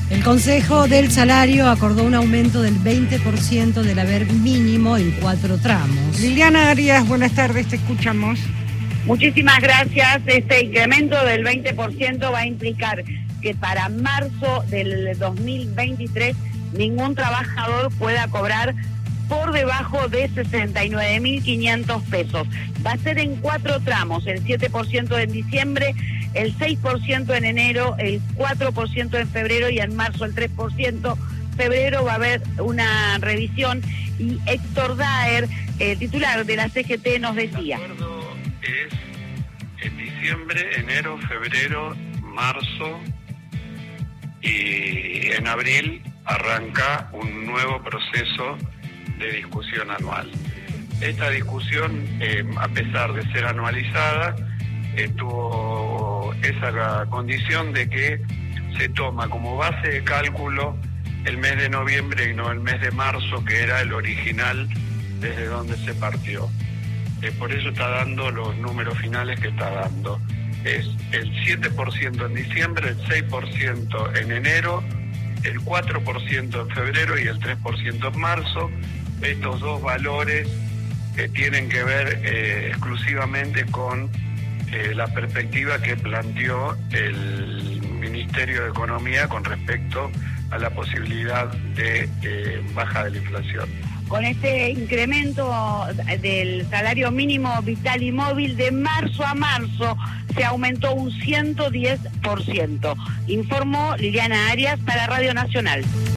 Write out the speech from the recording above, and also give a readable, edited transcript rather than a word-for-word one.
El Consejo del Salario acordó un aumento del 20% del haber mínimo en 4 tramos. Liliana Arias, buenas tardes, te escuchamos. Muchísimas gracias. Este incremento del 20% va a implicar que para marzo del 2023 ningún trabajador pueda cobrar por debajo de 69.500 pesos. Va a ser en 4 tramos, el 7% en diciembre, el 6% en enero, el 4% en febrero y en marzo el 3%. Febrero va a haber una revisión y Héctor Daer, titular de la CGT, nos decía. El acuerdo es en diciembre, enero, febrero, marzo y en abril arranca un nuevo proceso de discusión anual. Esta discusión, a pesar de ser anualizada, tuvo esa condición de que se toma como base de cálculo el mes de noviembre y no el mes de marzo, que era el original desde donde se partió. Por eso está dando los números finales que está dando. Es el 7% en diciembre, el 6% en enero, el 4% en febrero y el 3% en marzo. Estos dos valores tienen que ver exclusivamente con la perspectiva que planteó el Ministerio de Economía con respecto a la posibilidad de baja de la inflación. Con este incremento del salario mínimo vital y móvil de marzo a marzo se aumentó un 110%. Informó Liliana Arias para Radio Nacional.